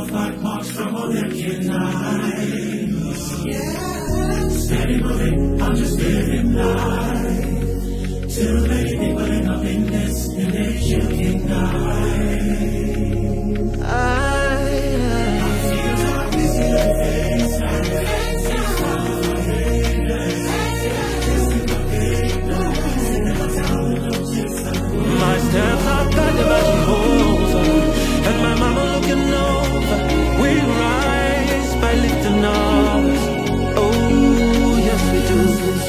bite marks from all their knives. Yeah. Steady moving, I'm just living life. Too many people in nothingness, and they killing night. I feel like this in the face. My steps are guided by Jehovah, and my mama looking over. We rise by lifting us. Oh, yes we do.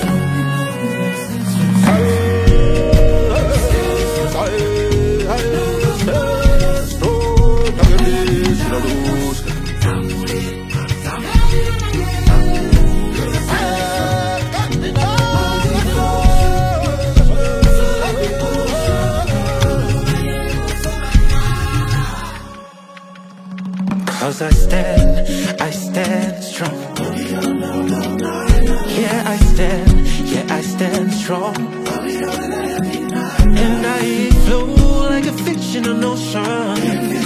Cause I stand strong. Yeah, I stand strong. And I flow like a fictional ocean.